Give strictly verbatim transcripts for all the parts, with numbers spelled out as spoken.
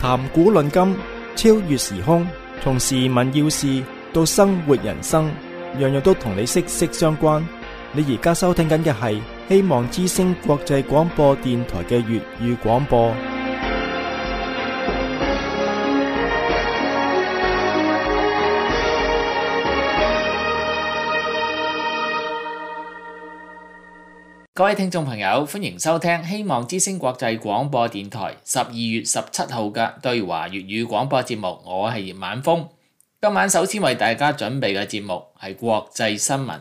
談古論今，超越時空，從時聞要事到生活人生，樣樣都同你息息相關。你而家收聽緊嘅係希望之聲國際廣播電台嘅粵語廣播。 各位聽眾朋友，歡迎收聽希望之聲國際廣播電台十二月十七號嘅對華粵語廣播節目，我係葉晚風。今晚首先為大家準備嘅節目係國際新聞。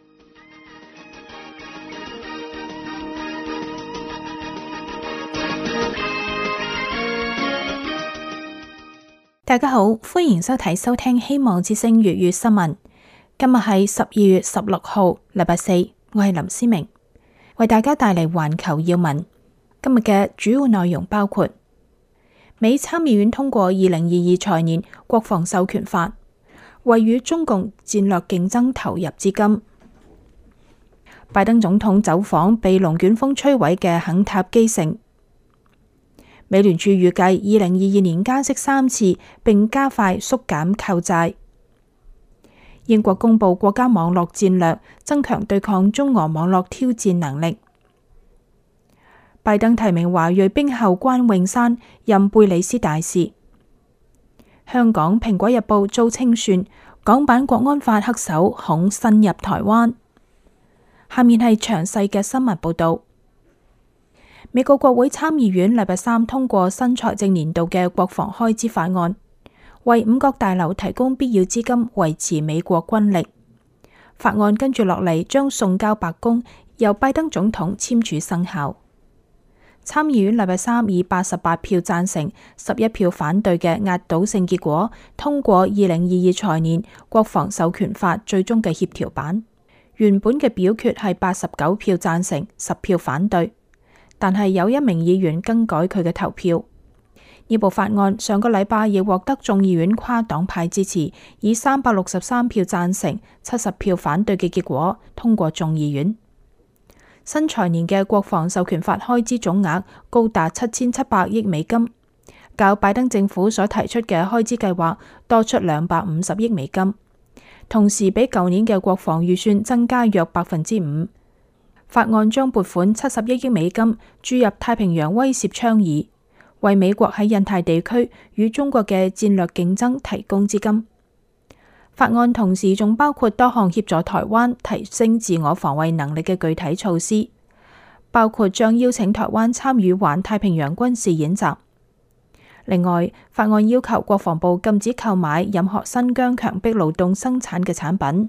大家好，歡迎收睇收聽希望之聲粵語新聞。今日係十二月十六號，禮拜四，我係林思明。為大家帶嚟環球要聞。今日嘅主要內容包括：美參議院通過二零二二財年國防授權法，為與中共戰略競爭投入資金；拜登總統走訪被龍捲風摧毀嘅肯塔基城；美聯儲預計二零二二年加息三次，並加快縮減購債；英國公布國家網絡戰略，增強對抗中俄網絡挑戰能力；拜登提名華裔兵后關詠珊任貝里斯大使；香港蘋果日報遭清算，港版國安法黑手恐滲入台灣。下面係詳細嘅新聞報道。美國國會參議院禮拜三通過新財政年度嘅國防開支法案，為五角大樓提供必要資金，維持美國軍力。法案跟住落嚟將送交白宮，由拜登總統簽署生效。參議院禮拜三以八十八票贊成、十一票反對嘅壓倒性結果，通過二零二二財年國防授權法最終嘅協調版。原本嘅表決係八十九票贊成、十票反對，但係有一名議員更改佢嘅投票。呢部法案上個禮拜亦獲得眾議院跨黨派支持，以三百六十三票贊成、七十票反對嘅結果通過眾議院。新財年嘅國防授權法開支總額高達七千七百億美金，較拜登政府所提出嘅開支計劃多出兩百五十億美金，同時比舊年嘅國防預算增加約百分之五。法案將撥款七十一億美金注入太平洋威懾倡議，為美國喺印太地區與中國嘅戰略競爭提供資金。法案同時仲包括多項協助台灣提升自我防衛能力嘅具體措施，包括將邀請台灣參與環太平洋軍事演習。另外，法案要求國防部禁止購買任何新疆強迫勞動生產嘅產品。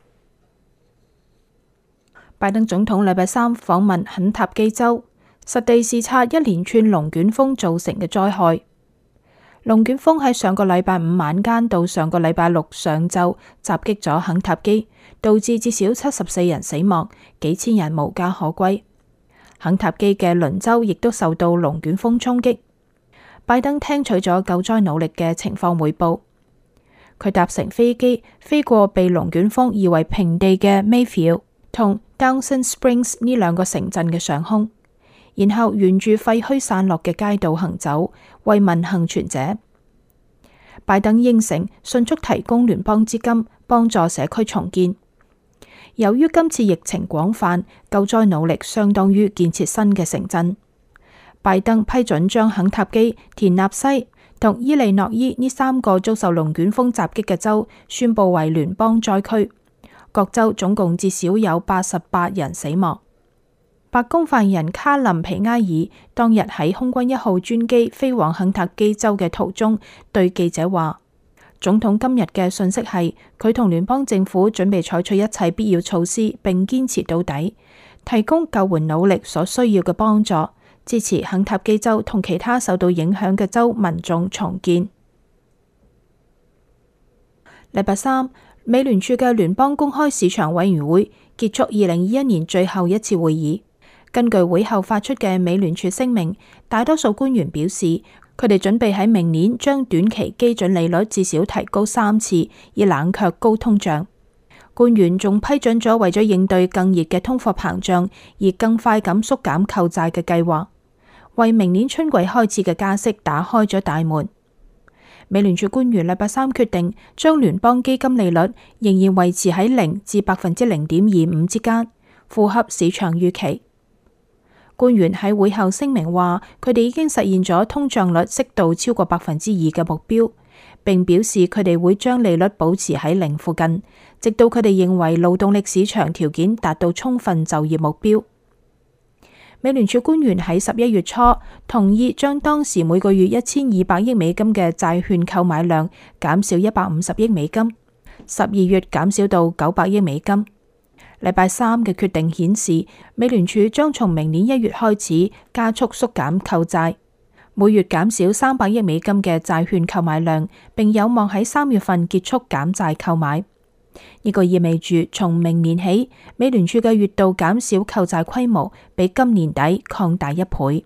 拜登總統禮拜三訪問肯塔基州，實地視察一連串龍捲風造成嘅災害。龍捲風喺上個禮拜五晚間到上個禮拜六上晝襲擊咗肯塔基，導致至少七十四人死亡，幾千人無家可歸。肯塔基嘅鄰州亦都受到龍捲風衝擊。拜登聽取咗救災努力嘅情況匯報。佢搭乘飛機飛過被龍捲風夷為平地嘅 Mayfield 同 Dawson Springs 呢兩個城鎮嘅上空，然後沿住廢墟散落嘅街道行走，慰問幸存者。拜登應承迅速提供聯邦資金，幫助社區重建。由於今次疫情廣泛，救災努力相當於建設新嘅城鎮。拜登批准將肯塔基、田納西同伊利諾伊呢三個遭受龍捲風襲擊嘅州宣布為聯邦災區。各州總共至少有八十八人死亡。白宮發言人卡林皮埃爾當日喺空軍一號專機飛往肯塔基州嘅途中，對記者話：總統今日嘅訊息係佢同聯邦政府準備採取一切必要措施，並堅持到底，提供救援努力所需要嘅幫助，支持肯塔基州同其他受到影響嘅州民眾重建。禮拜三，美聯儲嘅聯邦公開市場委員會結束二零二一年最後一次會議。根據會後發出嘅美聯儲聲明，大多數官員表示，佢哋準備喺明年將短期基準利率至少提高三次，以冷卻高通脹。官員仲批准咗為咗應對更熱嘅通貨膨脹而更快咁縮減購債嘅計劃。 為明年春季開始嘅加息打開咗大門。美聯儲官員禮拜三決定將聯邦基金利率仍然維持喺零至百分之零點二五之間，符合市場預期。官員喺會後聲明話，佢哋已經實現咗通脹率適度超過百分之二嘅目標，並表示佢哋會將利率保持喺零附近，直到佢哋認為勞動力市場條件達到充分就業目標。美聯儲官員喺十一月初同意將當時每個月一千二百億美金嘅債券購買量減少一百五十億美金，十二月減少到九百億美金。禮拜三嘅決定顯示，美聯儲將從明年一月開始加速縮減購債，每月減少三百億美金嘅債券購買量，並有望喺三月份結束減債購買。呢個意味住從明年起，美聯儲嘅月度減少購債規模比今年底擴大一倍。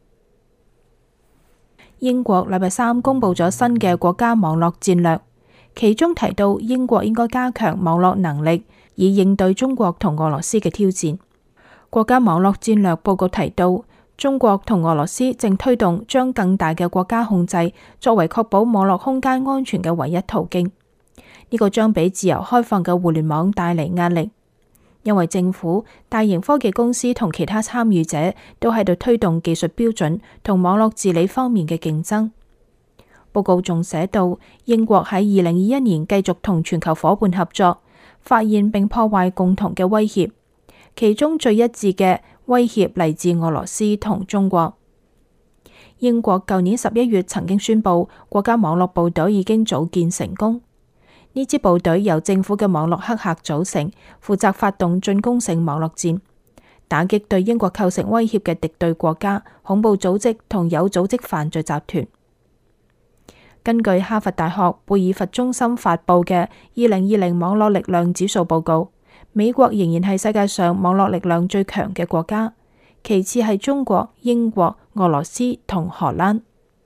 英國禮拜三公布咗新嘅國家網絡戰略，其中提到英國應該加強網絡能力，以應對中國同俄羅斯嘅挑戰。國家網絡戰略報告提到，中國同俄羅斯正推動將更大嘅國家控制作為確保網絡空間安全嘅唯一途徑。呢個將俾自由開放嘅互聯網帶嚟壓力，因為政府、大型科技公司同其他參與者都喺度推動技術標準同網絡治理方面嘅競爭。報告仲寫到，英國喺二零二一年繼續同全球夥伴合作，發現並破壞共同嘅威脅，其中最一致嘅威脅嚟自俄羅斯同中國。英國舊年十一月曾經宣布，國家網絡部隊已經組建成功。呢支部隊由政府嘅網絡黑客組成，負責發動進攻性網絡戰，打擊對英國構成威脅嘅敵對國家、恐怖組織同有組織犯罪集團。根據哈佛大學貝爾佛中心發佈嘅二零二零網絡力量指數報告，美國仍然係世界上網絡力量最強嘅國家，其次係中國、英國、俄羅斯同荷蘭。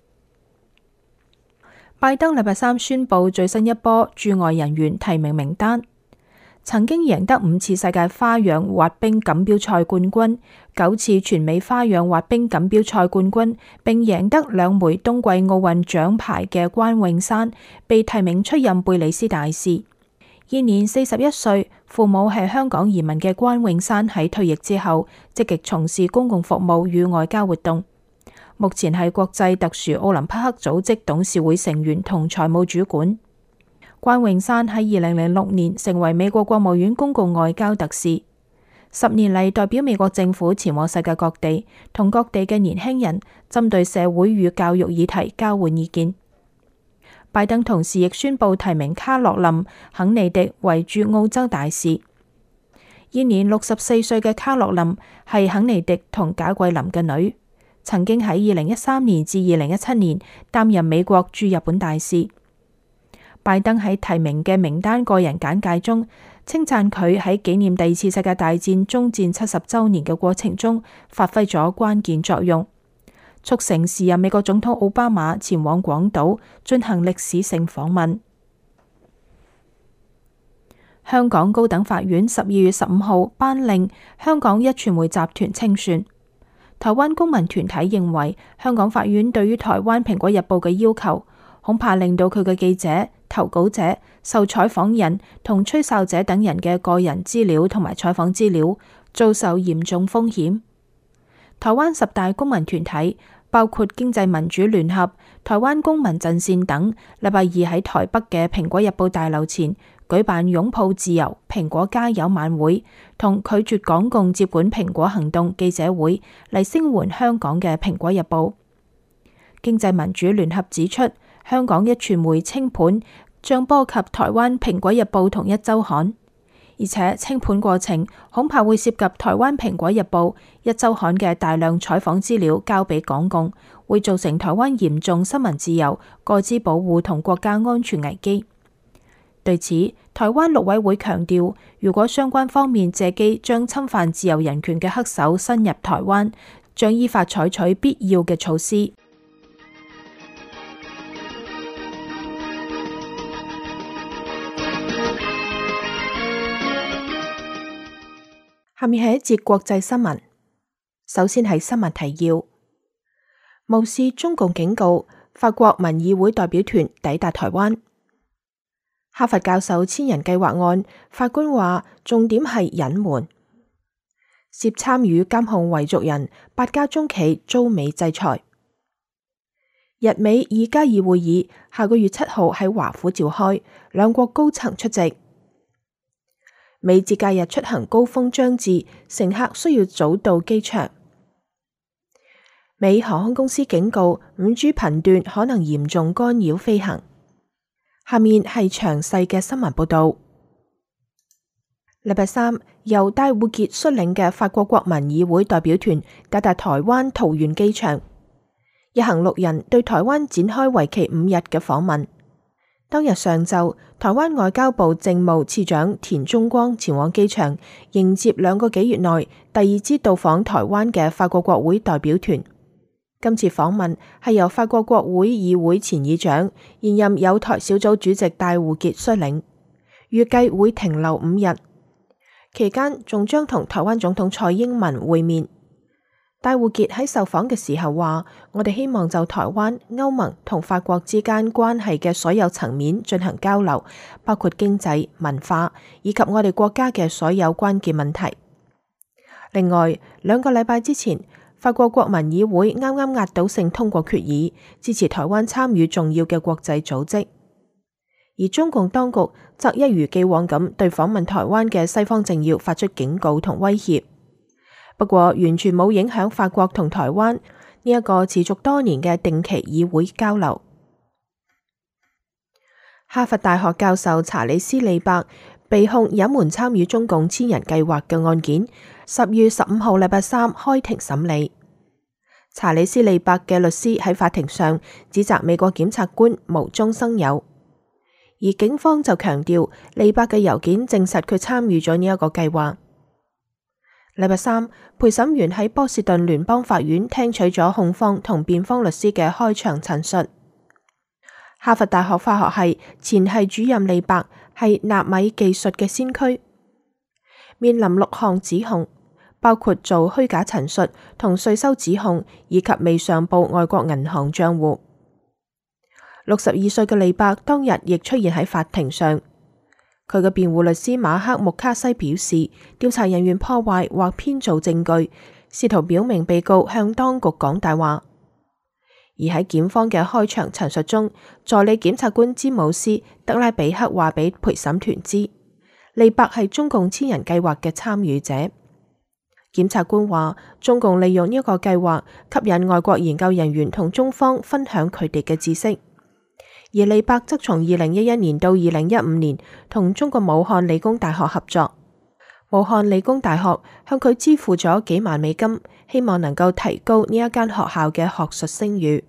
拜登禮拜三宣布最新一波駐外人員提名名單，曾經贏得五次世界花樣滑冰錦標賽冠軍、九次全美花樣滑冰錦標賽冠軍，並贏得兩枚冬季奧運獎牌嘅關詠珊，被提名出任貝里斯大使。現年四十一歲，父母係香港移民嘅關詠珊喺退役之後，積極從事公共服務與外交活動。目前係國際特殊奧林匹克組織董事會成員同財務主管。關詠珊喺二零零六年成為美國國務院公共外交特使，十年嚟代表美國政府前往世界各地，同各地嘅年輕人針對社會與教育議題交換意見。拜登同時亦宣布提名卡洛琳·肯尼迪為駐澳洲大使。現年六十四歲嘅卡洛琳係肯尼迪同賈桂琳嘅女。曾經喺二零一三年至二零一七年擔任美國駐日本大使。拜登喺提名嘅名單個人簡介中，稱讚佢喺紀念第二次世界大戰終戰七十週年嘅過程中發揮咗關鍵作用，促成時任美國總統奧巴馬前往廣島進行歷史性訪問。香港高等法院十二月十五號頒令香港壹傳媒集團清算。台灣公民團體認為，香港法院對於台灣蘋果日報嘅要求，恐怕令到佢嘅記者、投稿者、受採訪人同吹哨者等人嘅個人資料同埋採訪資料遭受嚴重風險。台灣十大公民團體包括經濟民主聯合、台灣公民陣線等，禮拜二喺台北嘅蘋果日報大樓前舉辦擁抱自由、蘋果加油晚會同拒絕港共接管蘋果行動記者會，嚟聲援香港嘅蘋果日報。經濟民主聯合指出，香港壹傳媒清盤將波及台灣蘋果日報同壹週刊，而且清盤過程恐怕會涉及台灣蘋果日報、壹週刊嘅大量採訪資料交俾港共，會造成台灣嚴重新聞自由、個資保護同國家安全危機。對此，台灣陸委會強調，如果相關方面借機將侵犯自由人權嘅黑手伸入台灣，將依法採取必要嘅措施。下面係一節國際新聞，首先係新聞提要。 無視中共警告，法國民議會代表團抵達台灣。哈佛教授千人計劃案，法官話重點係隱瞞。涉參與監控維族人，八家中企遭美制裁。日美二加二會議下個月七號喺華府召開，兩國高層出席。美節假日出行高峰將至，乘客需要早到機場。美航空公司警告五 G 頻段可能嚴重干擾飛行。下面係詳細嘅新聞報道。禮拜三，由戴護傑率領嘅法國國民議會代表團抵達台灣桃園機場，一行六人對台灣展開為期五日嘅訪問。當日上晝，台灣外交部政務次長田中光前往機場迎接兩個幾月內第二支到訪台灣嘅法國國會代表團。今次訪問係由法國國會議會前議長、現任友台小組主席戴護傑率領，預計會停留五日，期間仲將同台灣總統蔡英文會面。戴護傑喺受訪嘅時候話：我哋希望就台灣、歐盟同法國之間關係嘅所有層面進行交流，包括經濟、文化以及我哋國家嘅所有關鍵問題。另外，兩個禮拜之前，法國國民議會啱啱壓倒性通過決議，支持台灣參與重要嘅國際組織。而中共當局則一如既往咁對訪問台灣嘅西方政要發出警告同威脅。不過，完全冇影響法國同台灣呢一個持續多年嘅定期議會交流。哈佛大學教授查理斯利伯被控隱瞞參與中共千人計劃嘅案件，十月十五號禮拜三開庭審理。查理斯利伯嘅律師喺法庭上指責美國檢察官無中生有，而警方就強調利伯嘅郵件證實佢參與咗呢一個計劃。禮拜三，陪審員喺波士頓聯邦法院聽取咗控方同辯方律師嘅開場陳述。哈佛大學化學系前系主任利伯係納米技術嘅先驅，面臨六項指控，包括做虛假陳述同稅收指控，以及未上報外國銀行賬戶。六十二歲嘅利伯當日亦出現喺法庭上。佢嘅辯護律師馬克穆卡西表示，調查人員破壞或編造證據，試圖表明被告向當局講大話。而喺檢方嘅開場陳述中，助理檢察官詹姆斯德拉比克話俾陪審團知，利伯係中共千人計劃嘅參與者。檢察官話，中共利用呢一個計劃吸引外國研究人員同中方分享佢哋嘅知識。而利伯則從二零一一年到二零一五年同中國武漢理工大學合作，武漢理工大學向佢支付咗幾萬美金，希望能夠提高呢一間學校嘅學術聲譽。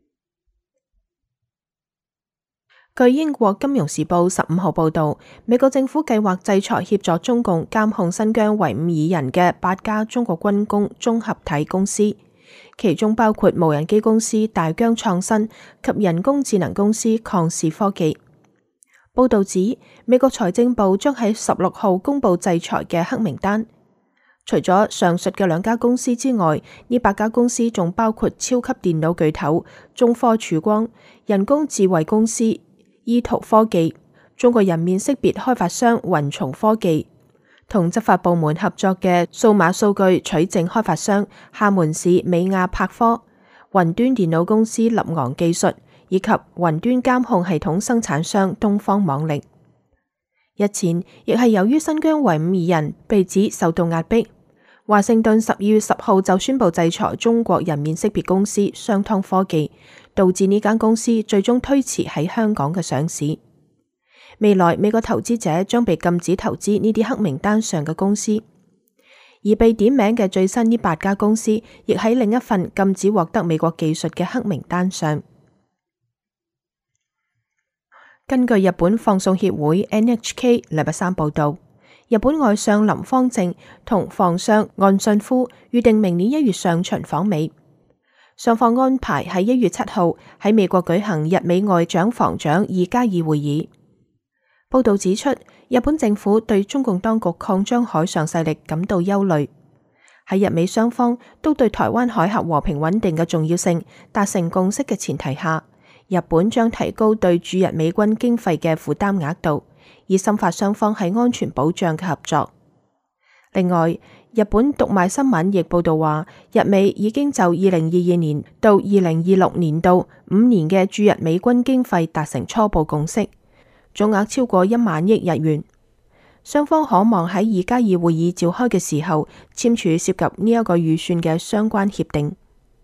據英國金融時報十五號報道，美國政府計劃制裁協助中共監控新疆維吾爾人嘅八家中國軍工綜合體公司。其中包括無人機公司大疆創新及人工智能公司曠視科技。報道指，美國財政部將喺十六號公布制裁嘅黑名單。除咗上述嘅兩家公司之外，呢八家公司仲包括超級電腦巨頭中科曙光、人工智慧公司依圖科技、中國人面識別開發商雲從科技，同執法部門合作嘅數碼數據取證開發商廈門市美亞柏科、雲端電腦公司立昂技術以及雲端監控系統生產商東方網力。日前亦係由於新疆維吾爾人被指受到壓迫，華盛頓十二月十號就宣布制裁中國人面識別公司商湯科技，導致呢間公司最終推遲喺香港嘅上市。未來美國投資者將被禁止投資呢啲黑名單上嘅公司，而被點名嘅最新呢八家公司亦喺另一份禁止獲得美國技術嘅黑名單上。根據日本放送協會 N H K 禮拜三報道，日本外相林芳正同防相岸信夫預定明年一月上旬訪美，雙方安排喺一月七號喺美國舉行日美外長防長二加二會議。報道指出，日本政府對中共當局擴張海上勢力感到憂慮。 喺日美雙方都對台灣海峽和平穩定嘅重要性達成共識嘅前提下，日本將提高對駐日美軍經費嘅負擔額度，以深化雙方喺安全保障嘅合作。另外，日本讀賣新聞亦報道話，日美已經就二零二二年到二零二六年度五年嘅駐日美軍經費達成初步共識，總額超過一萬億日元。雙方可望喺二加二會議召開嘅時候簽署涉及呢一個預算嘅相關協定。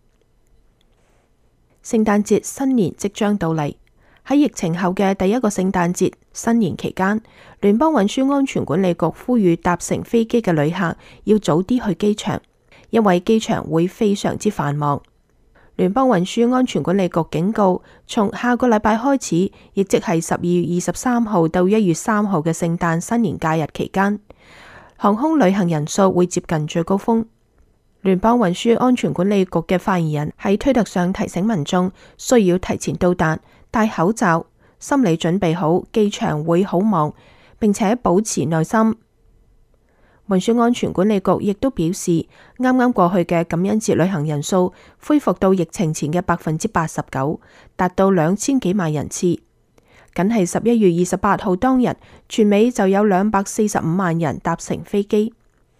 聖誕節新年即將到嚟，喺疫情後嘅第一個聖誕節新年期間，聯邦運輸安全管理局呼籲搭乘飛機嘅旅客要早啲去機場，因為機場會非常之繁忙。聯邦運輸安全管理局警告，從下個禮拜開始，亦即係十二月二十三號到一月三號嘅聖誕新年假日期間，航空旅行人數會接近最高峰。聯邦運輸安全管理局嘅發言人喺推特上提醒民眾需要提前到達，戴口罩，心理準備好機場會好忙，並且保持耐心。運輸安全管理局亦都表示，啱啱過去嘅感恩節旅行人數恢復到疫情前嘅百分之八十九，達到兩千幾萬人次。僅係十一月二十八號當日，全美就有兩百四十五萬人搭乘飛機。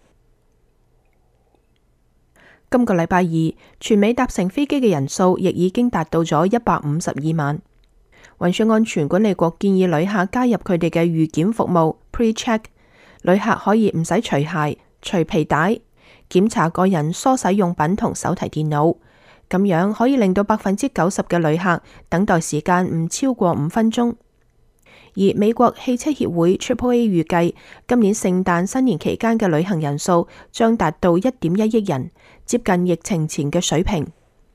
今個禮拜二，全美搭乘飛機嘅人數亦已經達到咗一百五十二萬。運輸安全管理局建議旅客加入佢哋嘅預檢服務 Pre-check。旅客可以唔使除鞋、除皮帶，檢查個人梳洗用品同手提電腦，咁樣可以令到百分之九十嘅旅客等待時間唔超過五分鐘。而美國汽車協會 Triple A 預計，今年聖誕新年期間嘅旅行人數將達到一點一億人，接近疫情前嘅水平。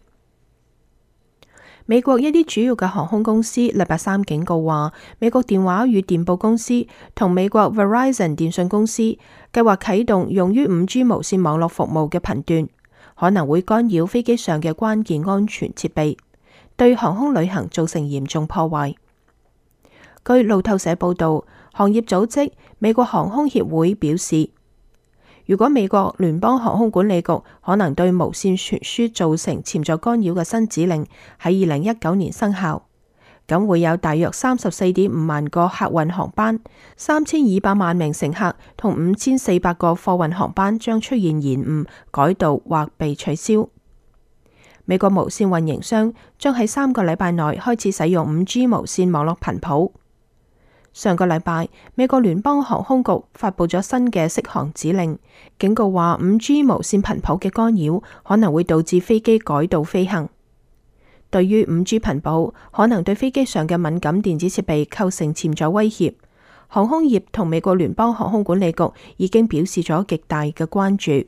美國一啲主要嘅航空公司禮拜三警告話，美國電話與電報公司同美國 Verizon 電信公司計劃啟動用於五 G 無線網絡服務嘅頻段，可能會干擾飛機上嘅關鍵安全設備，對航空旅行造成嚴重破壞。據路透社報道，行業組織美國航空協會表示，如果美國聯邦航空管理局可能對無線傳輸造成潛在干擾嘅新指令喺二零一九年生效，咁會有大約三十四點五萬個客運航班、三千二百萬名乘客同五千四百個貨運航班將出現延誤、改道或被取消。美國無線運營商將喺三個禮拜內開始使用五 G 無線網絡頻譜。上個禮拜，美國聯邦航空局發佈咗新嘅適航指令，警告話五 G 無線頻譜嘅干擾可能會導致飛機改道飛行。對於五 G 頻譜可能對飛機上嘅敏感電子設備構成潛在威脅，航空業同美國聯邦航空管理局已經表示咗極大嘅關注。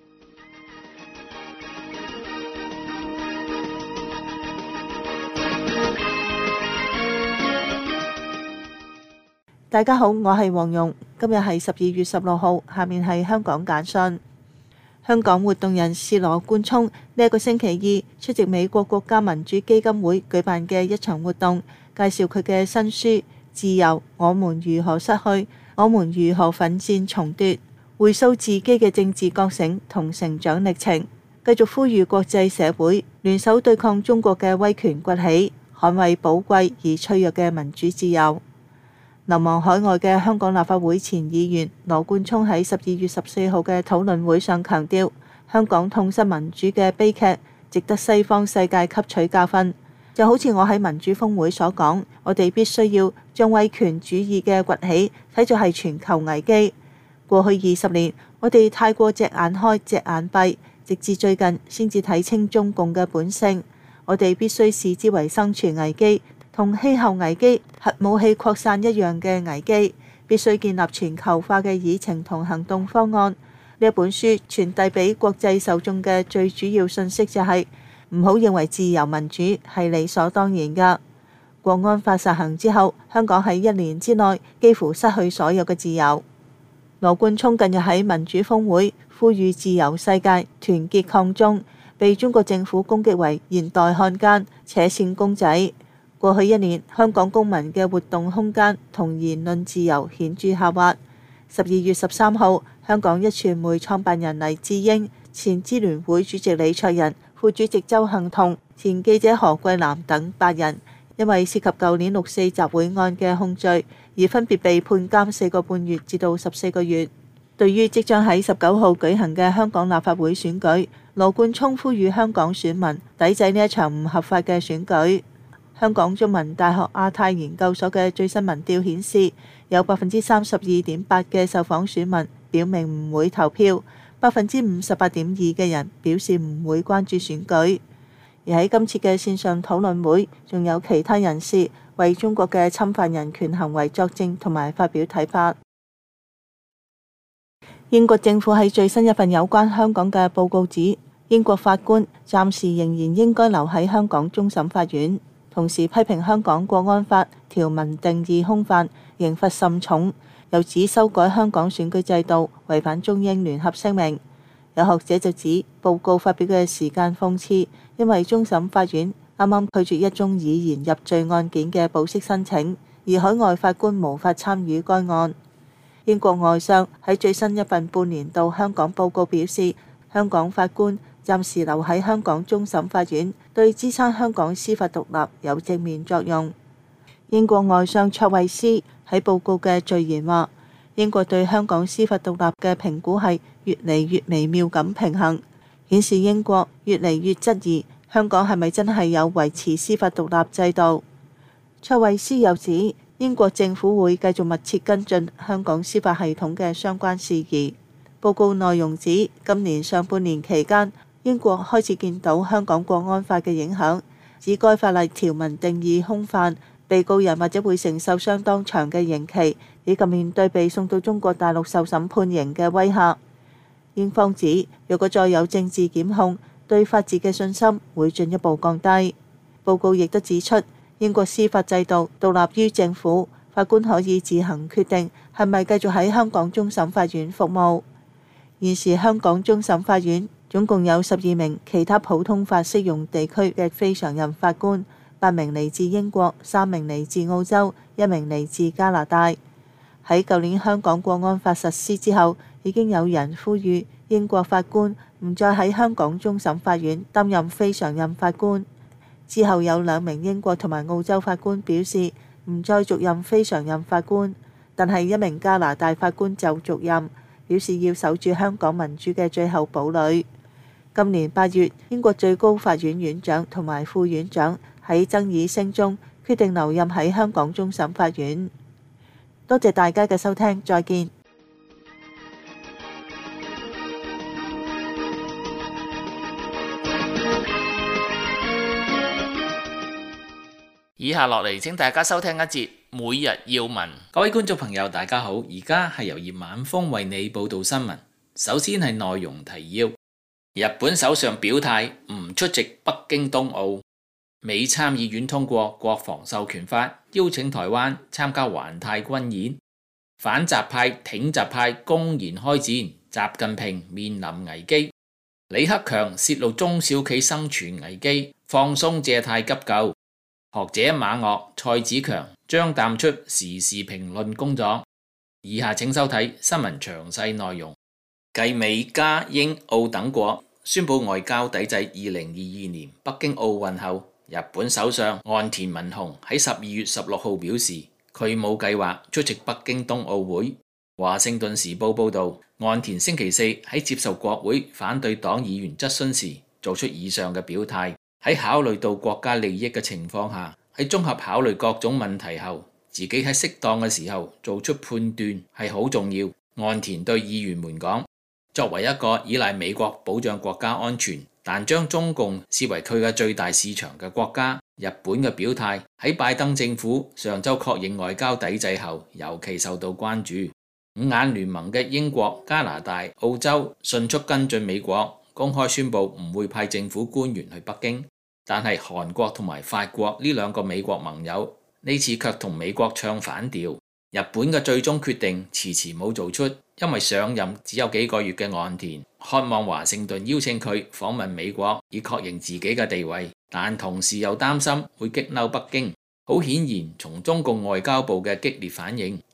大家好，我係黃蓉，今日係十二月十六號，下面係香港簡訊。香港活動人士羅冠聰呢一個星期二出席美國國家民主基金會舉辦嘅一場活動，介紹佢嘅新書《自由：我們如何失去，我們如何奮戰重奪》，回溯自己嘅政治覺醒同成長歷程，繼續呼籲國際社會聯手對抗中國嘅威權崛起，捍衛寶貴而脆弱嘅民主自由。流亡海外嘅香港立法會前議員羅冠聰喺十二月十四號嘅討論會上強調，香港痛失民主嘅悲劇值得西方世界吸取教訓。就好似我喺民主峰會所講，我哋必須要將威權主義嘅崛起睇作係全球危機。過去二十年，我哋太過隻眼開隻眼閉，直至最近先至睇清中共嘅本性。我哋必須視之為生存危機，同氣候危機、核武器擴散一樣嘅危機，必須建立全球化嘅議程同行動方案。呢一本書傳遞俾國際受眾嘅最主要信息就係唔好認為自由民主係理所當然㗎。國安法實行之後，香港喺一年之內幾乎失去所有嘅自由。羅冠聰近日喺民主峰會呼籲自由世界團結抗中，被中國政府攻擊為現代漢奸、扯線公仔。過去一年，香港公民嘅活動空間同言論自由顯著下滑。十二月十三號，香港一傳媒創辦人黎智英前支聯會主席李卓人、副主席鄒幸彤、前記者何桂藍等八人，因為涉及舊年六四集會案嘅控罪，而分別被判監四個半月至到十四個月。對於即將喺十九號舉行嘅香港立法會選舉，羅冠聰呼籲香港選民抵制呢一場唔合法嘅選舉。香港中文大學亞太研究所嘅最新民調顯示，有百分之三十二點八嘅受訪選民表明唔會投票，百分之五十八點二嘅人表示唔會關注選舉。而喺今次嘅線上討論會，仲有其他人士為中國嘅侵犯人權行為作證同埋發表睇法。英國政府喺最新一份有關香港嘅報告指，英國法官暫時仍然應該留喺香港終審法院，同時批評香港國安法條文定義空泛，刑罰甚重，又指修改香港選舉制度違反中英聯合聲明。有學者就指報告發表嘅時間諷刺，因為終審法院啱啱拒絕一宗以言入罪案件嘅保釋申請，而海外法官無法參與該案。英國外相喺最新一份半年度香港報告表示，香港法官暫時留喺香港終審法院，對支撐香港司法獨立有正面作用。英國外相卓慧思喺報告嘅序言話，英國對香港司法獨立嘅評估係越嚟越微妙咁平衡，顯示英國越嚟越質疑香港係咪真係有維持司法獨立制度。卓慧思又指，英國政府會繼續密切跟進香港司法系統嘅相關事宜。報告內容指，今年上半年期間，英國開始見到香港國安法嘅影響，指該法例條文定義空泛，被告人或者會承受相當長嘅刑期，以及面對被送到中國大陸受審判刑嘅威嚇。英方指，若果再有政治檢控，對法治嘅信心會進一步降低。報告亦都指出，英國司法制度獨立於政府，法官可以自行決定係咪繼續喺香港終審法院服務。現時香港終審法院總共有十二名其他普通法適用地區嘅非常任法官，八名嚟自英國，三名嚟自澳洲，一名嚟自加拿大。喺舊年香港國安法實施之後，已經有人呼籲英國法官唔再喺香港終審法院擔任非常任法官。之後有兩名英國同埋澳洲法官表示唔再續任非常任法官，但係一名加拿大法官就續任，表示要守住香港民主嘅最後堡壘。今年八月，英國最高法院院長同埋副院長喺爭議聲中決定留任喺香港終審法院。多謝大家嘅收聽，再見。 以下落嚟，請大家收聽一節每日要聞。各位觀眾朋友，大家好，而家係由葉晚風為你報道新聞。首先係內容提要：日本首相表態唔出席北京冬奧；美參議院通過國防授權法，邀請台灣參加環太軍演。反習派挺習派公然開戰，習近平面臨危機。李克強泄露中小企生存危機，放鬆借貸急救。學者馬岳、蔡子強將淡出時事評論工作。以下請收睇新聞詳細內容。繼美加英澳等國宣布外交抵制二零二二年北京奧運後，日本首相岸田文雄喺十二月十六號表示，佢冇計劃出席北京冬奧會。華盛頓時報報道，岸田星期四喺接受國會反對黨議員質詢時，做出以上嘅表態。喺考慮到國家利益嘅情況下，喺綜合考慮各種問題後，自己喺適當嘅時候做出判斷係好重要。岸田對議員們講，作為一個依賴美國保障國家安全，但將中共視為佢嘅最大市場嘅國家，日本嘅表態喺拜登政府上周確認外交抵制後，尤其受到關注。五眼聯盟嘅英國、加拿大、澳洲迅速跟進美國，公開宣布唔會派政府官員去北京。但係韓國同埋法國呢兩個美國盟友呢次卻同美國唱反調。日本嘅最終決定遲遲冇做出，因為上任只有幾個月嘅岸田渴望華盛頓邀請佢訪問美國，以確認自己嘅地位，但同時又擔心會激嬲北京。好顯然，從中共外交部嘅激烈反應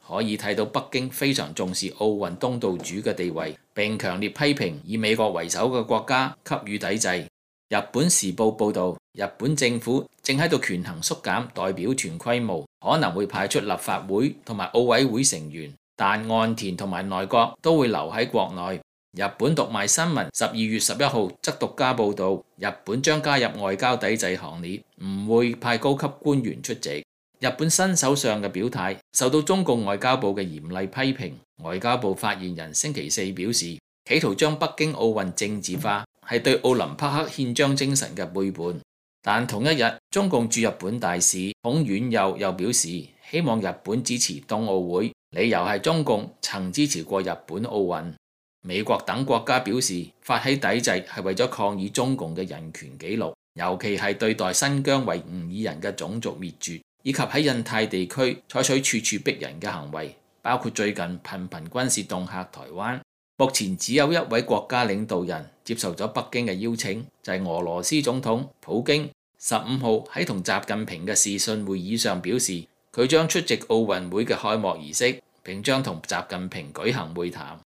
可以睇到北京非常重視奧運東道主嘅地位，並強烈批評以美國為首嘅國家給予抵制。日本時報報導，日本政府正喺度權衡縮減代表團規模，可能會派出立法會同埋奧委會成員，但岸田同埋內閣都會留喺國內。日本讀賣新聞十二月十一號則獨家報導，日本將加入外交抵制行列，唔會派高級官員出席。日本新首相嘅表態受到中共外交部嘅嚴厲批評。外交部發言人星期四表示，企圖將北京奧運政治化係對奧林匹克憲章精神嘅背叛。但同一日，中共駐日本大使孔鉉佑又表示，希望日本支持冬奧會，理由係中共曾支持過日本奧運。美國等國家表示，發起抵制係為咗抗議中共嘅人權紀錄，尤其係對待新疆維吾爾人嘅種族滅絕，以及喺印太地區採取處處逼人嘅行為，包括最近頻頻軍事恫嚇台灣。目前只有一位國家領導人接受咗北京嘅邀請，就係俄羅斯總統普京。十五號喺同習近平嘅視訊會議上表示，佢將出席奧運會嘅開幕儀式，並將同習近平舉行會談。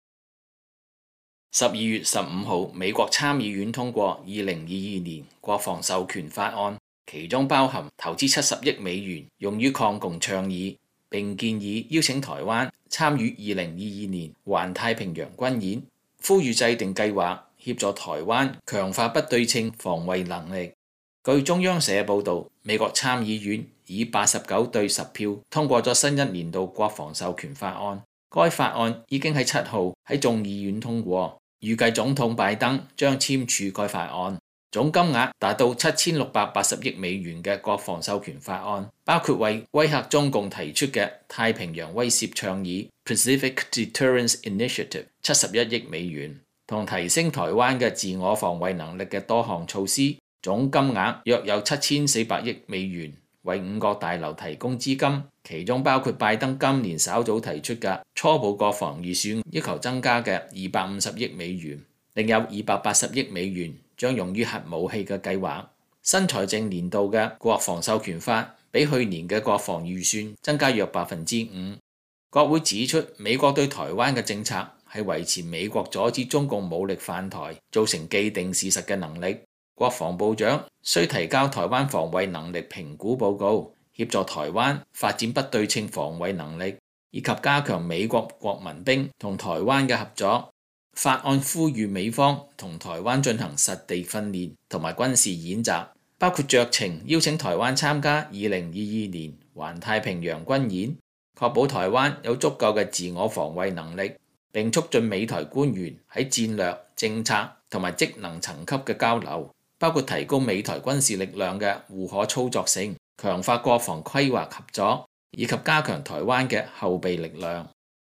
十二月十五號，美國參議院通過二零二二年國防授權法案，其中包含投資七十億美元用於抗共倡議，並建議邀請台灣參與二零二二年環太平洋軍演，呼籲制定計劃協助台灣強化不對稱防衛能力。據中央社報導，美國參議院以八十九對十票通過咗新一年度國防授權法案。該法案已經喺七號喺眾議院通過，預計總統拜登將簽署該法案。總金額達到七千六百八十億美元嘅國防授權法案，包括為威嚇中共提出嘅太平洋威懾倡議 Pacific Deterrence Initiative 七十一億美元，同提升台灣嘅自我防衛能力嘅多項措施，總金額約有七千四百億美元，為五角大樓提供資金，其中包括拜登今年稍早提出嘅初步國防預算要求增加嘅二百五十億美元，另有二百八十億美元將用於核武器嘅計劃。新財政年度嘅國防授權法比去年嘅國防預算增加約百分之五。國會指出，美國對台灣嘅政策係維持美國阻止中共武力犯台造成既定事實嘅能力。國防部長需提交台灣防衛能力評估報告，協助台灣發展不對稱防衛能力，以及加強美國國民兵同台灣嘅合作。法案呼籲美方同台灣進行實地訓練同埋軍事演習，包括酌情邀請台灣參加二零二二年環太平洋軍演，確保台灣有足夠嘅自我防衛能力，並促進美台官員喺戰略、政策同埋職能層級嘅交流，包括提高美台軍事力量嘅互可操作性，強化國防規劃合作，以及加強台灣嘅後備力量。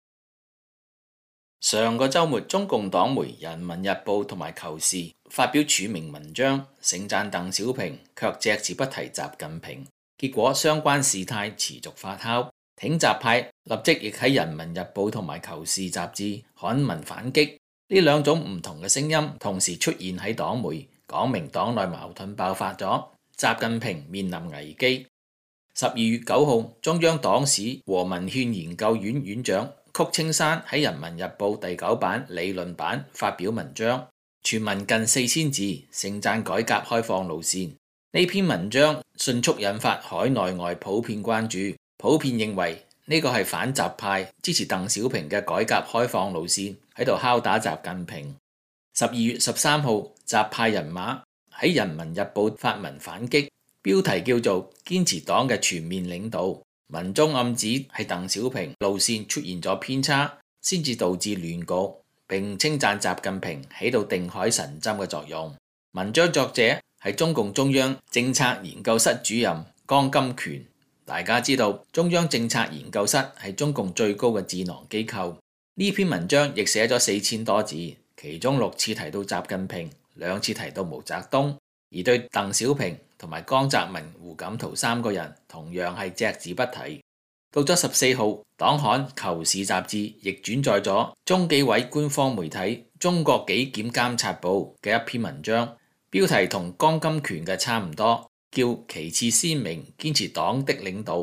上個週末，中共黨媒《人民日報》同埋《求是》發表署名文章，盛讚鄧小平，卻隻字不提習近平。結果相關事態持續發酵，挺習派立即亦喺《人民日報》同埋《求是》雜誌刊文反擊。呢兩種唔同嘅聲音同時出現喺黨媒，講明黨內矛盾爆發咗，習近平面臨危機。十二月九號，中央黨史和文獻研究院院長曲青山喺《人民日報》第九版理論版發表文章，全文近四千字，盛讚改革開放路線。呢篇文章迅速引發海內外普遍關注，普遍認為呢個係反習派支持鄧小平嘅改革開放路線，喺度敲打習近平。十二月十三號，習派人馬喺《人民日報》發文反擊，標題叫做堅持黨嘅全面領導。文中暗指係鄧小平路線出現咗偏差，先至導致亂局，並稱讚習近平起到定海神針嘅作用。文章作者係中共中央政策研究室主任江金權。大家知道中央政策研究室係中共最高嘅智囊機構。呢篇文章亦寫咗四千多字，其中六次提到習近平，兩次提到毛澤東，而對鄧小平同埋江澤民、胡錦濤三個人同樣係隻字不提。到咗十四號，黨刊《求是》雜誌亦轉載咗中紀委官方媒體《中國紀檢監察報》嘅一篇文章，標題同江金權嘅差唔多，叫旗幟鮮明堅持黨的領導。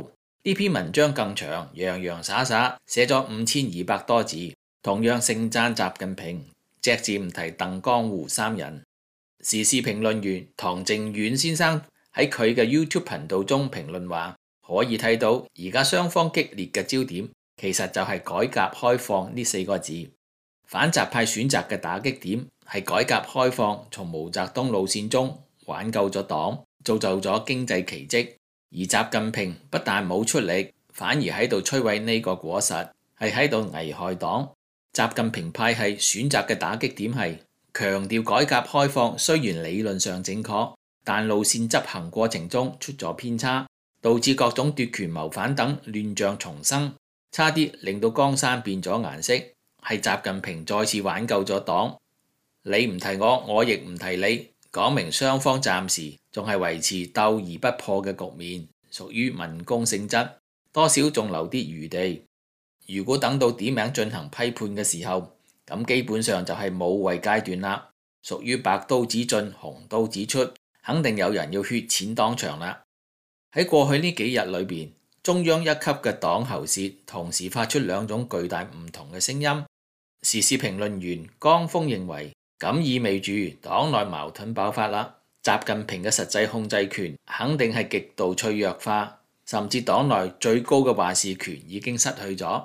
呢篇文章更長，洋洋灑灑寫咗五千二百多字，同樣盛讚習近平，隻字唔提鄧江胡三人。時事評論員唐靖遠先生喺佢嘅 YouTube 頻道中評論話，可以睇到而家雙方激烈嘅焦點其實就係改革開放呢四個字。反習派選擇嘅打擊點係改革開放從毛澤東路線中挽救咗黨，造就咗經濟奇蹟。而習近平不但冇出力，反而喺度摧毀呢個果實，係喺度危害黨。習近平派系選擇嘅打擊點係強調改革開放雖然理論上正確，但路線執行過程中出咗偏差，導致各種奪權謀反等亂象重生，差啲令到江山變咗顏色。係習近平再次挽救咗黨。你唔提我，我亦唔提你，講明雙方暫時仲係維持鬥而不破嘅局面，屬於民工性質，多少仲留啲餘地。如果等到點名進行批判嘅時候，咁基本上就係武衛階段啦，屬於白刀子進紅刀子出，肯定有人要血濺當場啦。喺過去呢幾日裏邊，中央一級嘅黨喉舌同時發出兩種巨大唔同嘅聲音。時事評論員江峰認為，咁意味住黨內矛盾爆發啦，習近平嘅實際控制權肯定係極度脆弱化，甚至黨內最高嘅話事權已經失去咗。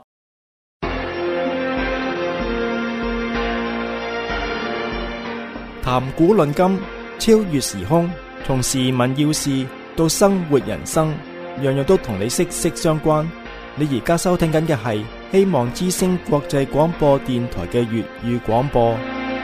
談古論今，超越時空，從時聞要事到生活人生，樣樣都同你息息相關。你而家收聽緊嘅係希望之聲國際廣播電台嘅粵語廣播。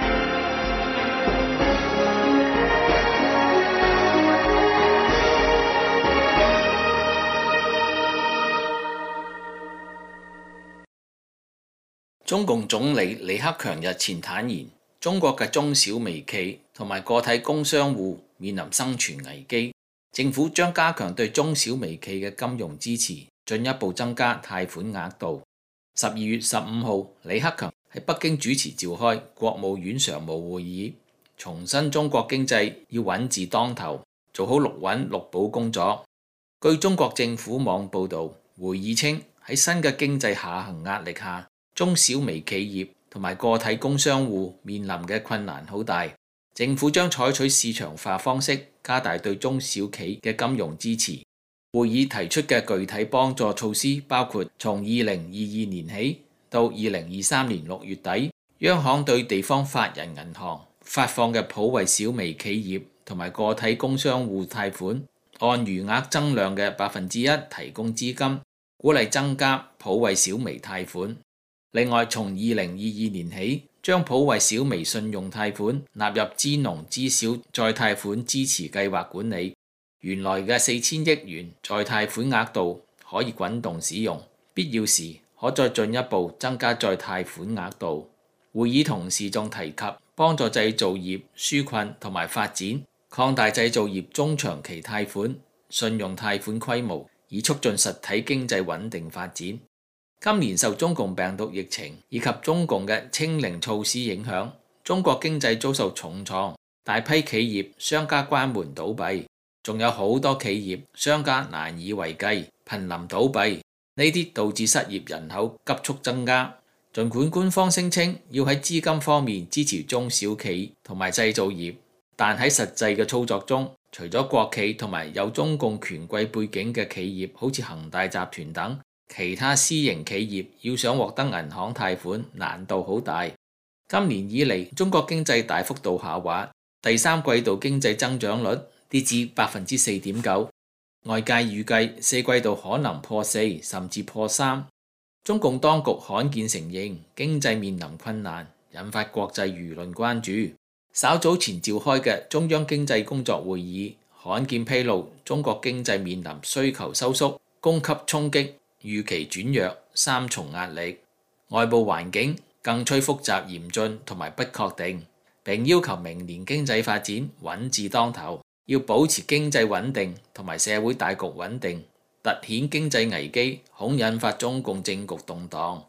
中共總理李克強日前坦言，中國嘅中小微企同埋個體工商戶面臨生存危機，政府將加強對中小微企嘅金融支持，進一步增加貸款額度。十二月十五號，李克強喺北京主持召開國務院常務會議，重申中國經濟要穩字當頭，做好六穩六保工作。據中國政府網報導，會議稱喺新嘅經濟下行壓力下，中小微企業同埋個體工商戶面臨嘅困難好大，政府將採取市場化方式，加大對中小企嘅金融支持。會議提出嘅具體幫助措施包括從二零二二年起到二零二三年六月底，央行對地方法人銀行發放嘅普惠小微企業同埋個體工商戶貸款，按餘額增量嘅百分之一提供資金，鼓勵增加普惠小微貸款。另外，從二零二二年起，將普惠小微信用貸款納入支農支小再貸款支持計劃管理。原來嘅四千億元再貸款額度可以滾動使用，必要時可再進一步增加再貸款額度。會議同時仲提及幫助製造業紓困同埋發展，擴大製造業中長期貸款、信用貸款規模，以促進實體經濟穩定發展。今年受中共病毒疫情以及中共嘅清零措施影響，中國經濟遭受重創，大批企業商家關門倒閉。仲有好多企業商家難以為繼，瀕臨倒閉，呢啲導致失業人口急速增加。儘管官方聲稱要喺資金方面支持中小企同埋製造業，但喺實際嘅操作中，除咗國企同埋有中共權貴背景嘅企業，好似恒大集團等，其他私營企業要想獲得銀行貸款難度好大。今年以嚟，中國經濟大幅度下滑，第三季度經濟增長率跌至百分之四點九，外界預計四季度可能破四甚至破三。中共當局罕見承認經濟面臨困難，引發國際輿論關注。稍早前召開嘅中央經濟工作會議罕見披露，中國經濟面臨需求收縮、供給衝擊、預期轉弱三重壓力，外部環境更趨複雜嚴峻同埋不確定，並要求明年經濟發展穩字當頭。要保持經濟穩定同埋社會大局穩定，凸顯經濟危機恐引發中共政局動盪。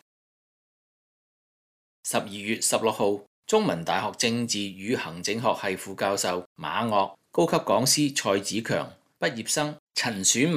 十二月十六號，中文大學政治與行政學系副教授馬嶽、高級講師蔡子強、畢業生陳選文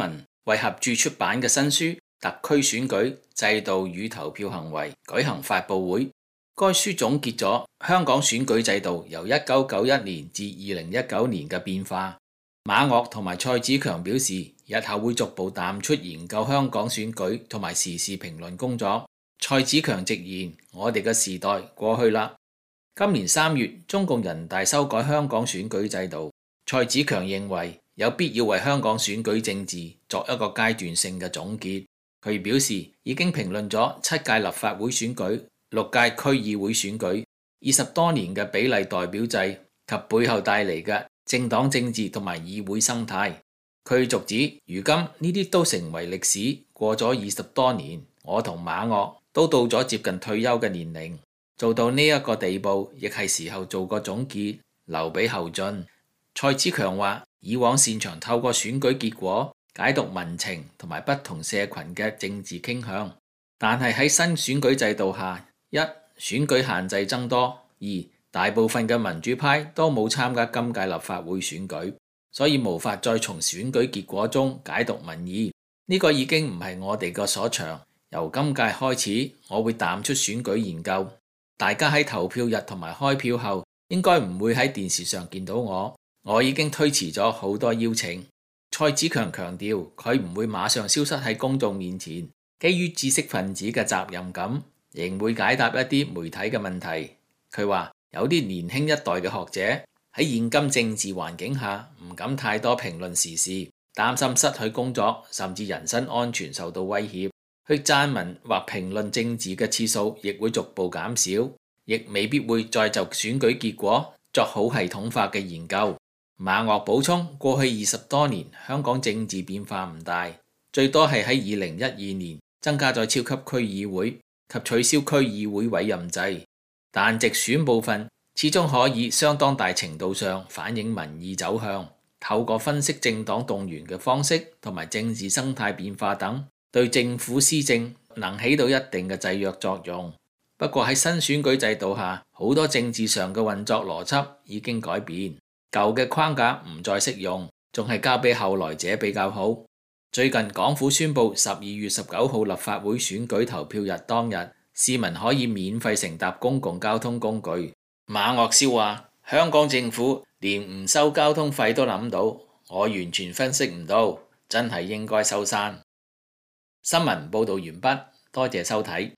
為合著出版嘅新書《特區選舉制度與投票行為》舉行發佈會。該書總結咗香港選舉制度由一九九一年至二零一九年嘅變化。馬嶽同埋蔡子強表示，日後會逐步淡出研究香港選舉同埋時事評論工作。蔡子強直言：我哋嘅時代過去啦。今年三月，中共人大修改香港選舉制度。蔡子強認為有必要為香港選舉政治作一個階段性嘅總結。佢表示已經評論咗七屆立法會選舉、六屆區議會選舉、二十多年嘅比例代表制及背後帶嚟嘅政黨政治同埋議會生態。佢續指，如今呢啲都成為歷史，過咗二十多年，我同馬嶽都到咗接近退休嘅年齡，做到呢一個地步，亦係時候做個總結，留俾後進。蔡子強話：以往擅長透過選舉結果解讀民情同埋不同社群嘅政治傾向，但係喺新選舉制度下，一選舉限制增多，二大部分嘅民主派都冇參加今屆立法會選舉，所以無法再從選舉結果中解讀民意。呢個已經唔係我哋個所長。由今屆開始，我會淡出選舉研究。大家喺投票日同埋開票後，應該唔會喺電視上見到我。我已經推遲咗好多邀請。蔡子強強調，佢唔會馬上消失喺公眾面前，基於知識分子嘅責任感，仍會解答一啲媒體嘅問題。佢話有啲年輕一代嘅學者喺現今政治環境下唔敢太多評論時事，擔心失去工作，甚至人身安全受到威脅。去撰文或評論政治嘅次數亦會逐步減少，亦未必會再就選舉結果作好系統化嘅研究。馬嶽補充，過去二十多年香港政治變化唔大，最多係喺二零一二年增加咗超級區議會及取消區議會委任制，但直選部分始終可以相當大程度上反映民意走向，透過分析政黨動員嘅方式同埋政治生態變化等，對政府施政能起到一定嘅制約作用。不過喺新選舉制度下，好多政治上嘅運作邏輯已經改變，舊嘅框架唔再適用，仲係交俾後來者比較好。最近港府宣布十二月十九號立法會選舉投票日當日，市民可以免費乘搭公共交通工具。馬嶽笑話：香港政府連唔收交通費都諗到，我完全分析唔到，真係應該收山。新聞報導完畢，多謝收睇。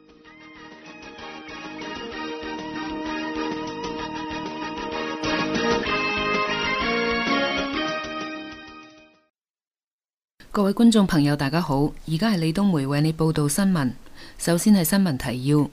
各位觀眾朋友，大家好，而家係李東梅為你報道新聞。首先係新聞提要：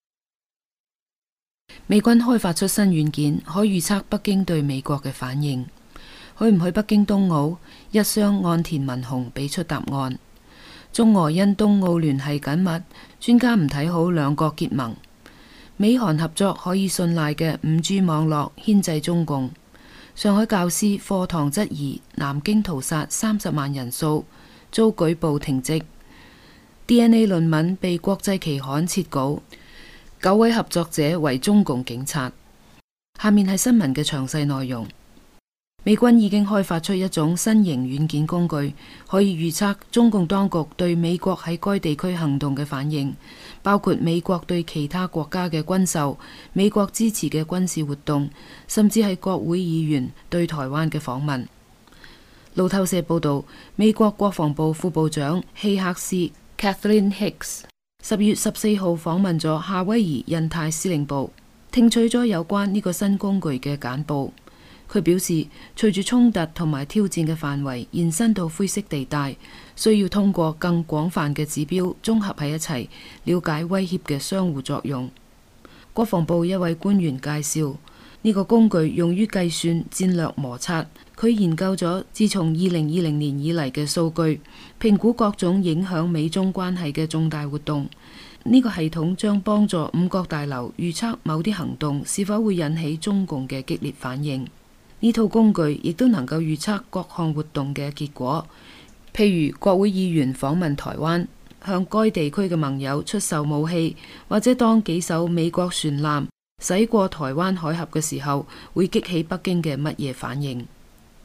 美軍開發出新軟件，可預測北京對美國嘅反應。去唔去北京冬奧？一雙岸田文雄俾出答案。中俄因冬奧聯繫緊密，專家唔睇好兩國結盟。美韓合作可以信賴嘅五 G 網絡牽制中共。上海教師課堂質疑南京屠殺三十萬人數，遭舉報停職。D N A 論文被國際期刊撤稿，九位合作者為中共警察。下面係新聞嘅詳細內容。美軍已經開發出一種新型軟件工具，可以預測中共當局對美國喺該地區行動嘅反應，包括美國對其他國家嘅軍售、美國支持嘅軍事活動，甚至係國會議員對台灣嘅訪問。路透社報道，美國國防部副部長希克斯 Kathleen Hicks 十月十四號訪問咗夏威夷印太司令部，聽取咗有關呢個新工具嘅簡報。佢表示，隨住衝突同埋挑戰嘅範圍延伸到灰色地帶，需要通過更廣泛嘅指標綜合喺一齊，了解威脅嘅相互作用。國防部一位官員介紹，呢個工具用於計算戰略摩擦。佢研究咗自從二零二零年以嚟嘅數據，評估各種影響美中關係嘅重大活動。呢個系統將幫助五角大樓預測某啲行動是否會引起中共嘅激烈反應。呢套工具亦都能夠預測各項活動嘅結果，譬如國會議員訪問台灣，向該地區嘅盟友出售武器，或者當幾艘美國船艦駛過台灣海峽嘅時候，會激起北京嘅乜嘢反應。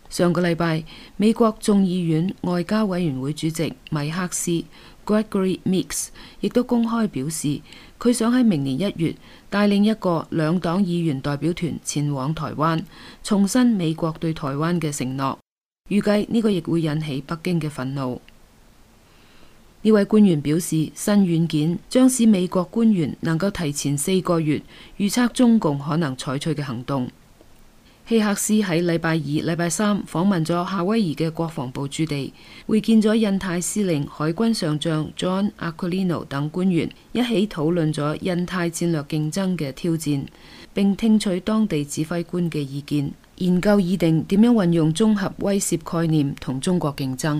上個禮拜，美國眾議院外交委員會主席米克斯 Gregory Meeks 亦都公開表示，佢想喺明年一月帶領一個兩黨議員代表團前往台灣，重申美國對台灣嘅承諾。預計呢個亦會引起北京嘅憤怒。呢位官員表示，新軟件將使美國官員能夠提前四個月預測中共可能採取嘅行動。希克斯喺禮拜二、禮拜三訪問咗夏威夷嘅國防部駐地，會見咗印太司令海軍上將 John Aquilino 等官員，一起討論咗印太戰略競爭嘅挑戰，並聽取當地指揮官嘅意見，研究擬定點樣運用綜合威懾概念同中國競爭。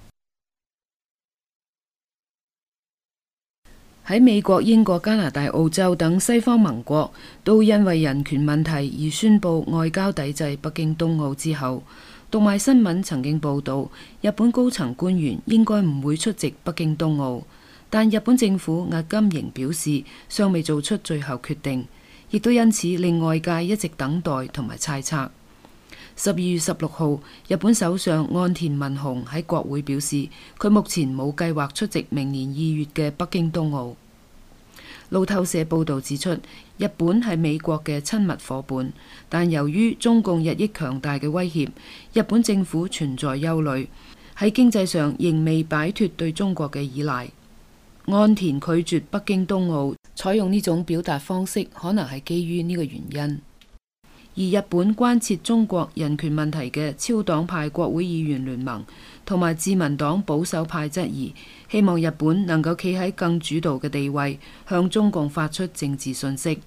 喺美國、英國、加拿大、澳洲等西方盟國都因為人權問題而宣布外交抵制北京冬奧之後，讀賣新聞曾經報道，日本高層官員應該唔會出席北京冬奧，但日本政府壓金營表示尚未做出最後決定，亦都因此令外界一直等待同埋猜測。十二月十六號，日本首相岸田文雄喺國會表示，佢目前冇計劃出席明年二月嘅北京冬奧。路透社報導指出，日本係美國嘅親密夥伴，但由於中共日益強大嘅威脅，日本政府存在憂慮，喺經濟上仍未擺脫對中國嘅依賴。岸田拒絕北京冬奧，採用呢種表達方式，可能係基於呢個原因。而日本關切中國人權問題嘅超黨派國會議員聯盟同埋自民黨保守派質疑，希望日本能夠企喺更主導嘅地位，向中共發出政治信息。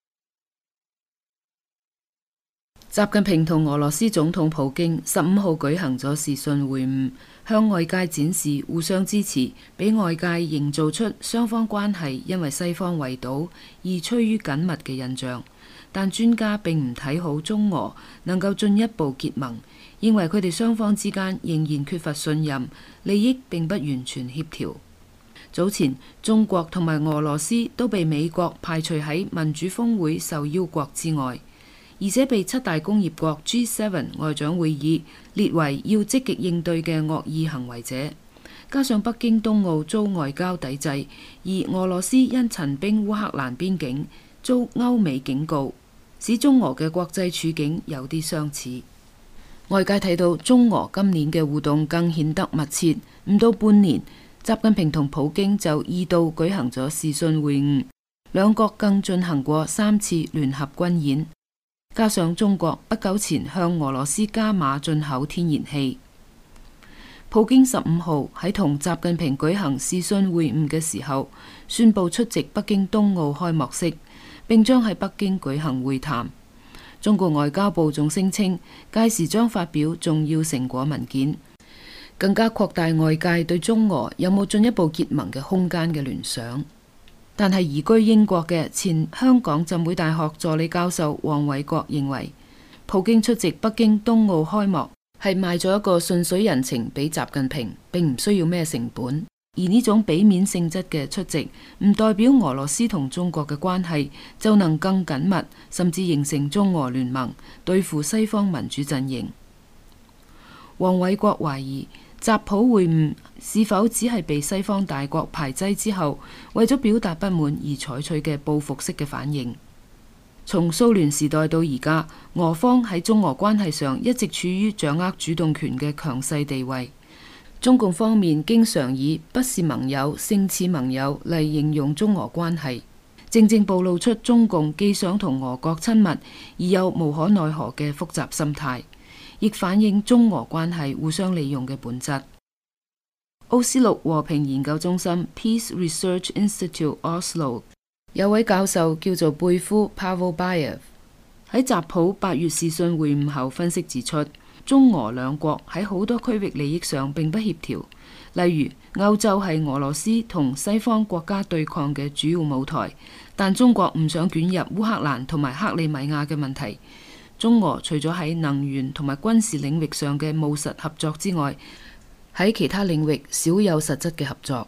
習近平同俄羅斯總統普京十五號舉行咗視訊會晤，向外界展示互相支持，俾外界營造出雙方關係因為西方圍堵而趨於緊密嘅印象。但專家並唔睇好中俄能夠進一步結盟，認為佢哋雙方之間仍然缺乏信任，利益並不完全協調。早前中國同埋俄羅斯都被美國排除喺民主峰會受邀國之外，而且被七大工業國 G 七 外長會議列為要積極應對嘅惡意行為者。加上北京冬奧遭外交抵制，而俄羅斯因陳兵烏克蘭邊境遭歐美警告，使中俄嘅國際處境有啲相似。外界睇到中俄今年嘅互動更顯得密切，唔到半年，習近平同普京就二度舉行咗視訊會晤，兩國更進行過三次聯合軍演。加上中國不久前向俄羅斯加碼進口天然氣，普京十五號喺同習近平舉行視訊會晤嘅時候，宣布出席北京冬奧開幕式，並將喺北京舉行會談。中國外交部仲聲稱，屆時將發表重要成果文件，更加擴大外界對中俄有冇進一步結盟嘅空間嘅聯想。但係移居英國嘅前香港浸會大學助理教授黃偉國認為，普京出席北京冬奧開幕係賣咗一個順水人情俾習近平，並唔需要咩成本。而呢種俾面性質嘅出席，唔代表俄羅斯同中國嘅關係就能更緊密，甚至形成中俄聯盟對付西方民主陣營。黃偉國懷疑習普會晤是否只係被西方大國排擠之後，為咗表達不滿而採取嘅報復式嘅反應。從蘇聯時代到而家，俄方喺中俄關係上一直處於掌握主動權嘅強勢地位。中共方面經常以不是盟友勝似盟友嚟形容中俄關係，正正暴露出中共既想同俄國親密，而又無可奈何嘅複雜心態，亦反映中俄關係互相利用嘅本質。奧斯陸和平研究中心 Peace Research Institute Oslo 有位教授叫做貝夫 Pavlobayev 喺習普八月視訊會晤後分析指出，中俄兩國喺好多區域利益上並不協調，例如歐洲係俄羅斯同西方國家對抗嘅主要舞台，但中國唔想捲入烏克蘭同埋克里米亞嘅問題。中俄除咗喺能源同埋軍事領域上嘅務實合作之外，喺其他領域少有實質嘅合作。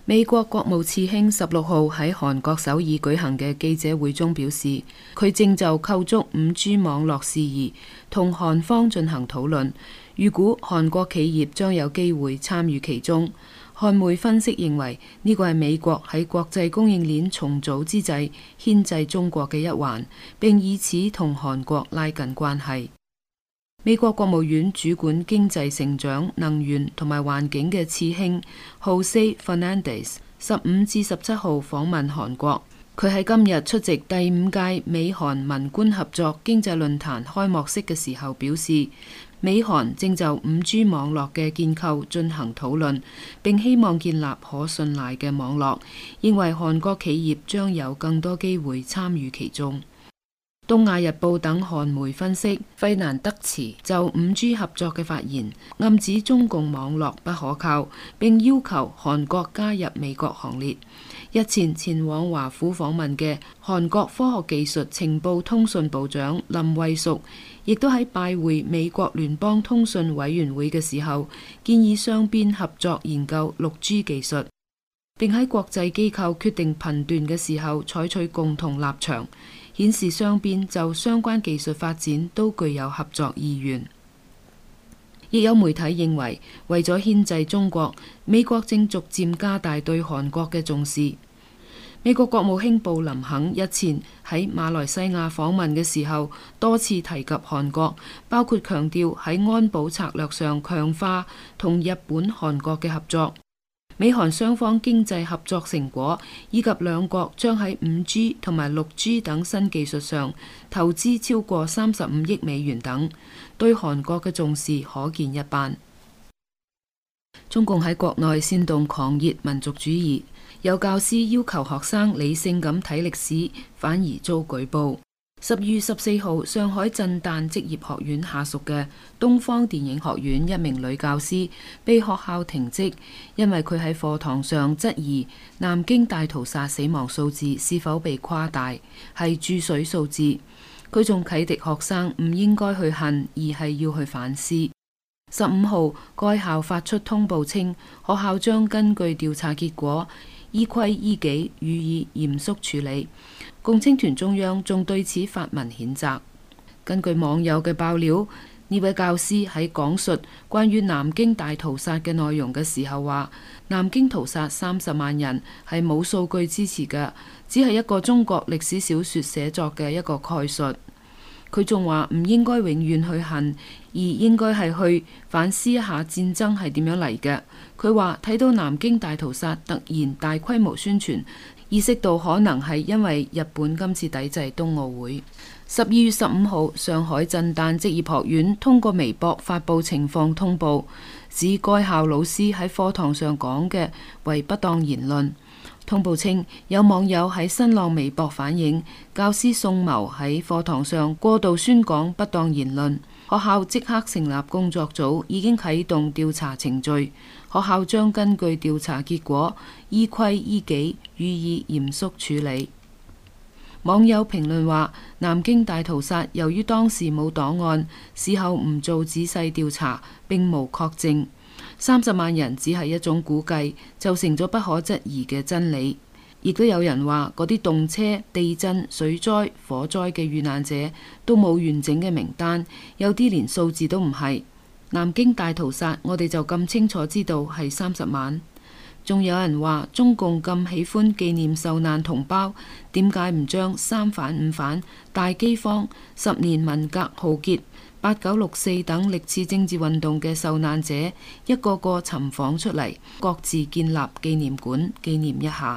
美國國務次卿十六號喺韓國首爾舉行嘅記者會中表示，佢正就構築五 G 網絡事宜同韓方進行討論，預估韓國企業將有機會參與其中。韓媒分析認為，呢個係美國喺國際供應鏈重組之際牽制中國嘅一環，並以此同韓國拉近關係。美國國務院主管經濟成長、能源同埋環境嘅次卿 Jose Fernandez 十五至十七號訪問韓國。佢喺今日出席第五屆美韓文官合作經濟論壇開幕式嘅時候表示，美韓正就五 G 網絡嘅建構進行討論，並希望建立可信賴嘅網絡，認為韓國企業將有更多機會參與其中。東亞日報等韓媒分析，費南德茨就五 G 合作嘅發言，暗指中共網絡不可靠，並要求韓國加入美國行列。日前前往華府訪問嘅韓國科學技術情報通訊部長林惠淑，亦都喺拜會美國聯邦通訊委員會嘅時候，建議雙邊合作研究六 G 技術，並喺國際機構決定頻段嘅時候採取共同立場，顯示雙邊就相關技術發展都具有合作意願。亦有媒體認為，為咗牽制中國，美國正逐漸加大對韓國嘅重視。美國國務卿布林肯日前喺馬來西亞訪問嘅時候，多次提及韓國，包括強調喺安保策略上強化同日本、韓國嘅合作。美韓雙方經濟合作成果，以及兩國將喺五 G 同埋六 G 等新技術上投資超過三十五億美元等，對韓國嘅重視可見一斑。中共喺國內煽動狂熱民族主義，有教師要求學生理性咁睇歷史，反而遭舉報。十二月十四號，上海震旦職業學院下屬嘅東方電影學院一名女教師被學校停職，因為佢喺課堂上質疑南京大屠殺死亡數字是否被誇大，係注水數字。佢仲啟迪學生唔應該去恨，而係要去反思。十五號，該校發出通報稱，學校將根據調查結果依規依紀予以嚴肅處理。共青團中央仲對此發文譴責。根據網友嘅爆料，呢位教師喺講述關於南京大屠殺嘅內容嘅時候話，南京屠殺三十萬人係冇數據支持嘅，只係一個中國歷史小說寫作嘅一個概述。佢仲話唔應該永遠去恨，而應該係去反思一下戰爭係點樣嚟嘅。佢話睇到南京大屠殺突然大規模宣傳，意識到可能係因為日本今次抵制冬奧會。十二月十五號，上海震旦職業學院通過微博發布情況通報，指該校老師喺課堂上講嘅為不當言論。通報稱，有網友喺新浪微博反映，教師宋謀喺課堂上過度宣講不當言論，學校即刻成立工作組，已經啟動調查程序，學校將根據調查結果依規依紀予以嚴肅處理。網友評論話，南京大屠殺由於當時冇檔案，事後唔做仔細調查，並無確證。三十萬人只係一種估計，就成咗不可質疑嘅真理。亦都有人話，嗰啲動車、地震、水災、火災嘅遇難者都冇完整嘅名單，有啲連數字都唔係。南京大屠殺我哋就咁清楚知道係三十萬。仲有人話，中共咁喜歡紀念受難同胞，點解唔將三反五反、大饑荒、十年文革浩劫、八九六四等歷次政治運動嘅受難者一個個尋訪出嚟，各自建立紀念館紀念一下。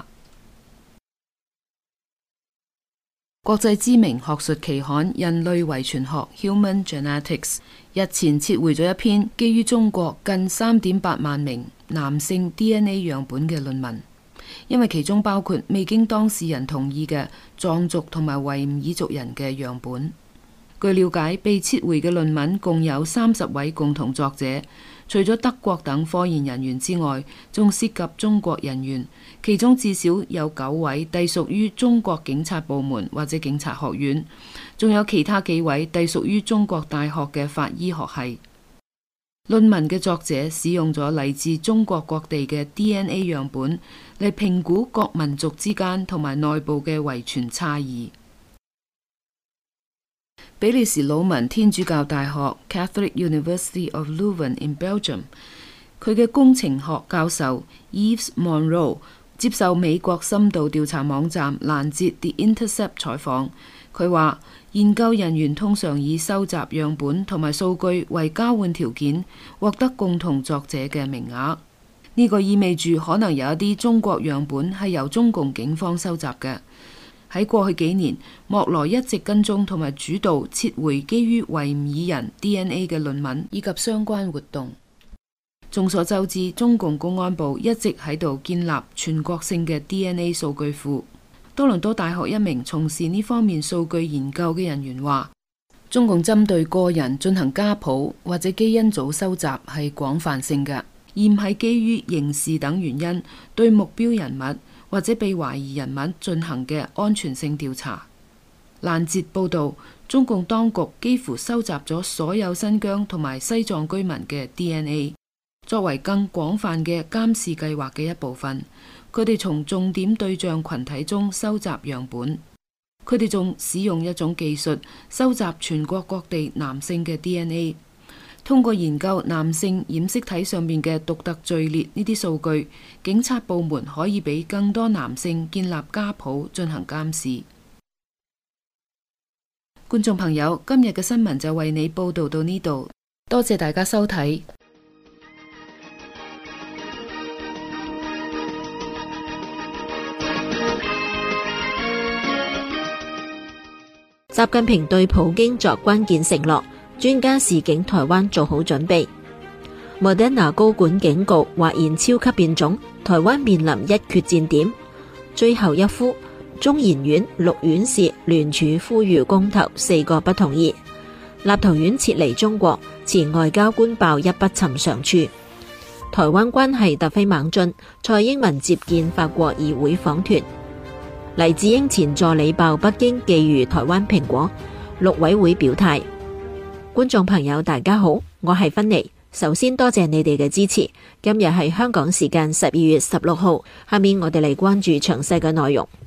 國際知名學術期刊《人類遺傳學》（Human Genetics） 日前撤回咗一篇基於中國近三點八萬名男性 D N A 樣本嘅論文，因為其中包括未經當事人同意嘅藏族同埋維吾爾族人嘅樣本。據了解，被撤回嘅論文共有三十位共同作者，除咗德國等科研人員之外，仲涉及中國人員，其中至少有九位隸屬於中國警察部門或者警察學院，仲有其他幾位隸屬於中國大學嘅法醫學系。 論文嘅作者使用咗嚟自中國各地嘅 D N A 樣本嚟評估各民族之間同埋內部嘅遺傳差異。比利時魯汶天主教大學 Catholic University of Leuven in Belgium， 佢嘅工程學教授 Yves Monroe 接受美國深度調查網站攔截 The Intercept 採訪，佢話研究人員通常以收集樣本同埋數據為交換條件，獲得共同作者嘅名額。呢個意味住可能有一啲中國樣本係由中共警方收集嘅。喺過去幾年，莫羅一直跟蹤同埋主導撤回基於維吾爾人 D N A 嘅論文以及相關活動。眾所周知，中共公安部一直喺度建立全國性嘅 D N A 數據庫。多倫多大學一名從事呢方面數據研究嘅人員話，中共針對個人進行家譜或者基因組收集係廣泛性嘅，而唔係基於刑事等原因對目標人物或者被懷疑人物進行嘅安全性調查。攔截報導，中共當局幾乎收集咗所有新疆同埋西藏居民嘅 D N A， 作為更廣泛嘅監視計劃嘅一部分。佢哋從重點對象群體中收集樣本，佢哋仲使用一種技術收集全國各地男性嘅 D N A。通過研究男性染色體上面嘅獨特序列呢啲數據，警察部門可以俾更多男性建立家譜進行監視。觀眾朋友，今日嘅新聞就為你報道到呢度，多謝大家收睇。 習近平對普京作關鍵承諾，專家示警台灣做好準備。Moderna 高管警告，或然超級變種，台灣面臨一決戰點。最後一呼，中研院六院士聯署呼籲公投，四個不同意。立陶宛撤離中國，前外交官爆一不尋常處。台灣關係突飛猛進，蔡英文接見法國議會訪團。黎智英前助理爆北京覬覦台灣蘋果，陸委會表態。觀眾朋友大家好，我係芬妮，首先多謝你哋嘅支持。今日係香港時間十二月十六號，下面我哋嚟關注詳細嘅內容。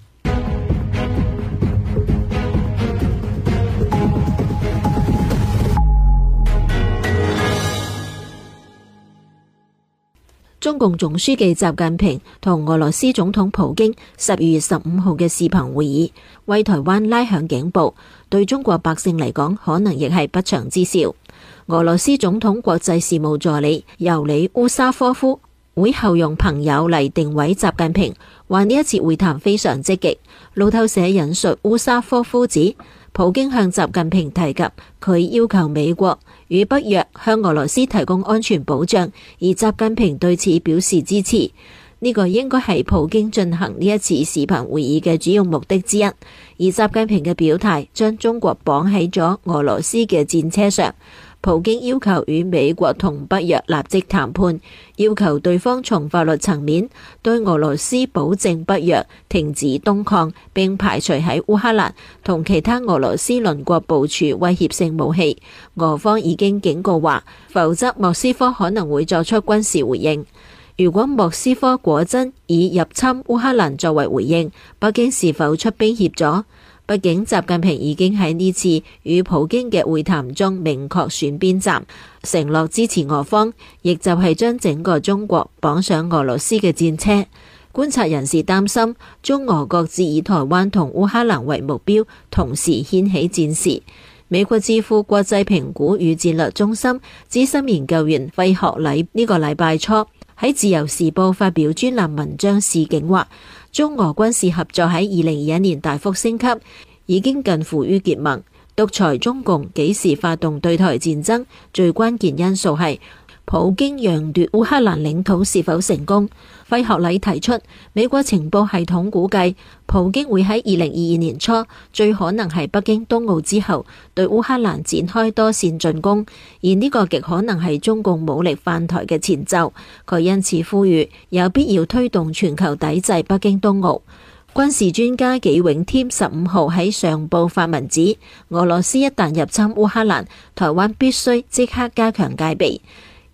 中共總書記習近平同俄羅斯總統普京十二月十五號嘅視頻會議，為台灣拉響警報，對中國百姓嚟講，可能亦係不祥之兆。俄羅斯總統國際事務助理尤里烏沙科夫會後用朋友嚟定位習近平，話呢一次會談非常積極。路透社引述烏沙科夫指，普京向習近平提及佢要求美國與北約向俄羅斯提供安全保障，而習近平對此表示支持。呢個應該係普京進行呢一次視頻會議嘅主要目的之一。而習近平嘅表態將中國綁喺咗俄羅斯嘅戰車上。普京要求與美國同北約立即談判，要求對方從法律層面對俄羅斯保證北約停止東擴，並排除喺烏克蘭同其他俄羅斯鄰國部署威脅性武器。俄方已經警告話，否則莫斯科可能會作出軍事回應。如果莫斯科果真以入侵烏克蘭作為回應，北京是否出兵協助？畢竟習近平已經喺呢次與普京嘅會談中明確選邊站，承諾支持俄方，亦就係將整個中國綁上俄羅斯嘅戰車。觀察人士擔心，中俄各自以台灣同烏克蘭為目標，同時掀起戰事。美國智庫國際評估與戰略中心資深研究員費學禮呢個禮拜初喺自由時報發表專欄文章示警話，中俄軍事合作喺二零二一年大幅升級，已經近乎於結盟。獨裁中共幾時發動對台戰爭，最關鍵因素係普京讓奪烏克蘭領土是否成功。費學禮提出，美國情報系統估計，普京會喺二零二二年初，最可能係北京冬奧之後，對烏克蘭展開多線進攻，而呢個極可能係中共武力犯台嘅前奏。佢因此呼籲有必要推動全球抵制北京冬奧。軍事專家紀永添十五號喺上報發文指，俄羅斯一旦入侵烏克蘭，台灣必須即刻加強戒備。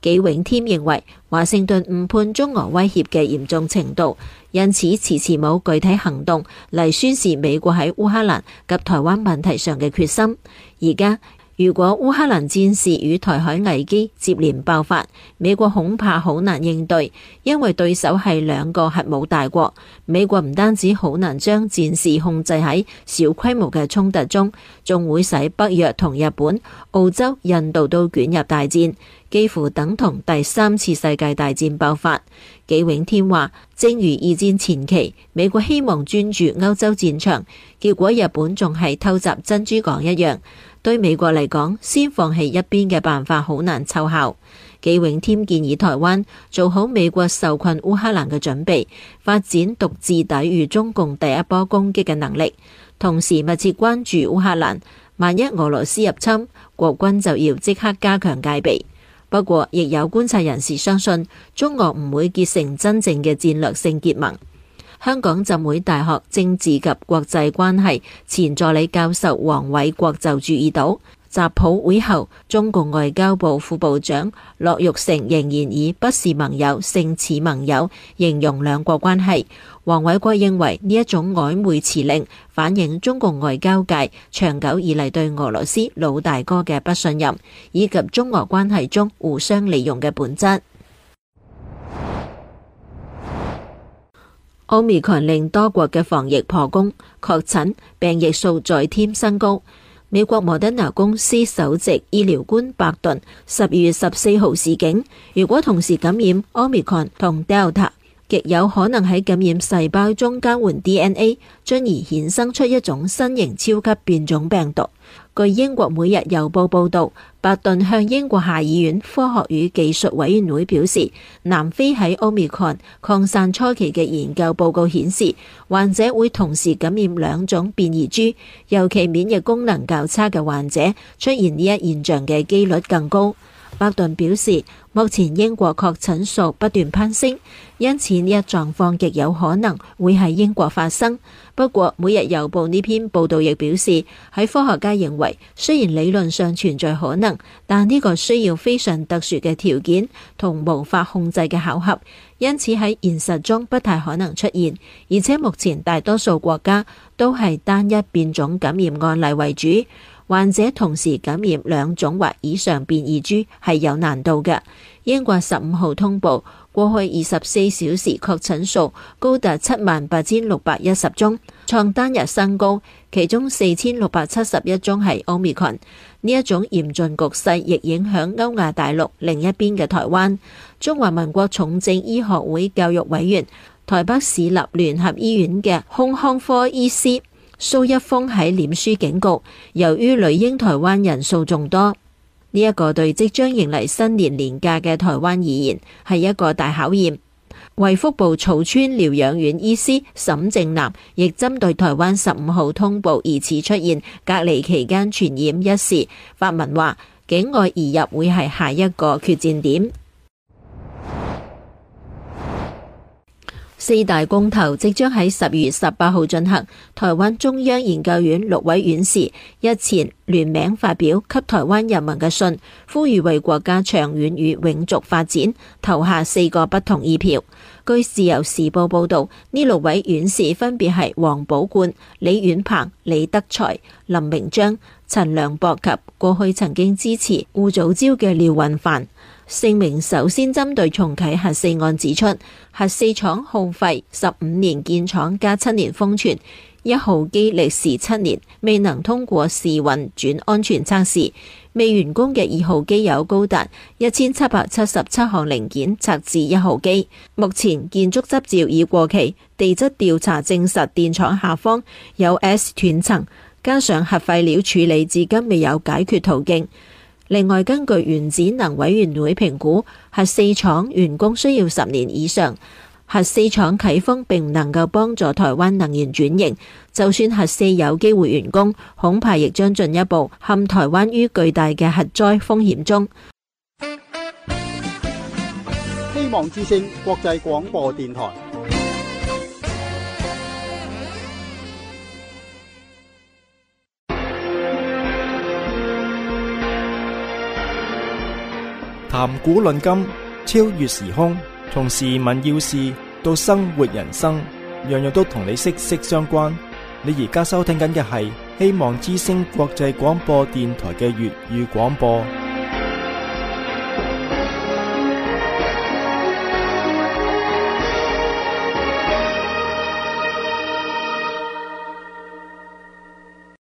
紀永添認為，華盛頓誤判中俄威脅嘅嚴重程度，因此遲遲冇具體行動嚟宣示美國喺烏克蘭及台灣問題上嘅決心。而家如果烏克蘭戰事與台海危機接連爆發，美國恐怕好難應對，因為對手係兩個核武大國。美國唔單止好難將戰事控制喺小規模嘅衝突中，仲會使北約同日本、澳洲、印度都捲入大戰，幾乎等同第三次世界大戰爆發。紀永添話，正如二戰前期，美國希望專注歐洲戰場，結果日本仲係偷襲珍珠港一樣。對美國嚟講，先放棄一邊嘅辦法好難奏效。紀永添建議台灣做好美國受困烏克蘭嘅準備，發展獨自抵禦中共第一波攻擊嘅能力，同時密切關注烏克蘭。萬一俄羅斯入侵，國軍就要即刻加強戒備。不過，亦有觀察人士相信，中俄唔會結成真正嘅戰略性結盟。香港浸會大學政治及國際關係前助理教授黃偉國就注意到，習普會後，中共外交部副部長駱玉成仍然以不是盟友勝似盟友形容兩國關係。黃偉國認為呢一種曖昧辭令反映中共外交界長久以嚟對俄羅斯老大哥嘅不信任，以及中俄關係中互相利用嘅本質。Omicron 令多國嘅防疫破功，確診病疫數再添新高。美國莫德納公司首席醫療官伯頓十二月十四號示警，如果同時感染 Omicron 同 Delta， 極有可能喺感染細胞中交換 D N A， 進而衍生出一種新型超級變種病毒。據英國每日郵報報道，伯頓向英國下議院科學與技術委員會表示，南非喺 Omicron 擴散初期嘅研究報告顯示，患者會同時感染兩種變異株，尤其免疫功能較差嘅患者出現呢一現象嘅機率更高。伯頓表示，目前英國確診數不斷攀升，因此呢一狀況極有可能會喺英國發生。不過，每日郵報呢篇報道亦表示，喺科學家認為，雖然理論上存在可能，但呢個需要非常特殊嘅條件同無法控制嘅巧合，因此喺現實中不太可能出現。而且目前大多數國家都係單一變種感染案例為主。患者同時感染兩種或以上變異株係有難度嘅。英國十五號通報，過去二十四小時確診數高達七萬八千六百一十宗，創單日新高，其中四千六百七十一宗係 Omicron。呢一種嚴峻局勢亦影響歐亞大陸另一邊嘅台灣。中華民國重症醫學會教育委員、台北市立聯合醫院嘅胸腔科醫師蘇一峰喺臉書警告，由於女嬰台灣人數眾多，呢一個對即將迎嚟新年年假嘅台灣而言係一個大考驗。衛福部草村療養院醫師沈正南亦針對台灣十五號通報疑似出現隔離期間傳染一事，發文話境外移入會係下一個決戰點。四大公投即將喺十二月十八號進行，台灣中央研究院六位院士日前聯名發表給台灣人民嘅信，呼籲為國家長遠與永續發展投下四個不同意票。據自由時報報道，呢六位院士分別係黃寶冠、李遠鵬、李德才、林明章、陳良博及過去曾經支持護藻礁嘅廖運帆。聲明首先針對重啟核四案指出，核四廠耗費十五年建廠加七年封存，一號機歷時七年未能通過試運轉安全測試，未完工嘅二號機有高達一千七百七十七項零件拆至一號機，目前建築執照已過期，地質調查證實電廠下方有 S 斷層，加上核廢料處理至今未有解決途徑。另外，根據原子能委員會評估，核四廠完工需要十年以上，核四廠啟封並唔能夠幫助台灣能源轉型。就算核四有機會完工，恐怕亦將進一步陷台灣於巨大嘅核災風險中。 希望之聲國際廣播電台。 睇談古論今，超越時空，從時聞要事到生活人生，樣樣都同你息息相關。你而家收聽緊嘅係希望之聲國際廣播電台嘅粵語廣播。